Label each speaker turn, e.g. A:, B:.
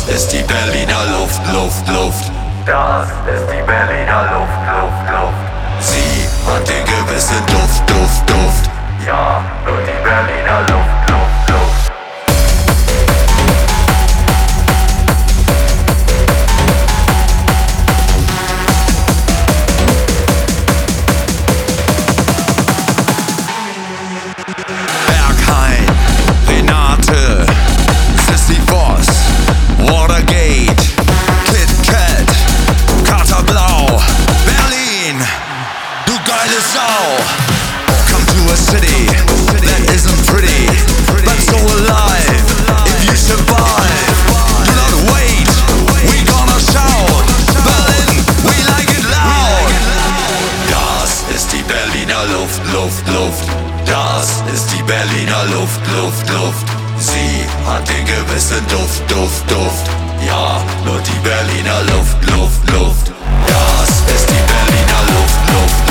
A: ist die Berliner Luft, Luft, Luft.
B: Das ist die Berliner Luft, Luft, Luft.
A: Sie hat den gewissen Duft, Duft, Duft.
B: Ja, nur die Berliner Luft, Luft, Luft.
A: Berghain, Renate, Sissy Boss, Watergate, Kit Kat, Kater Blau, Berlin, du geile Sau. Come to a city that isn't pretty, but so alive. If you survive, do not wait, we gonna shout. Berlin, we like it loud. Das ist die Berliner Luft, Luft, Luft. Das ist die Berliner Luft, Luft, Luft. Sie hat den gewissen Duft, Duft, Duft. Ja, nur die Berliner Luft, Luft, Luft. Das ist die Berliner Luft, Luft,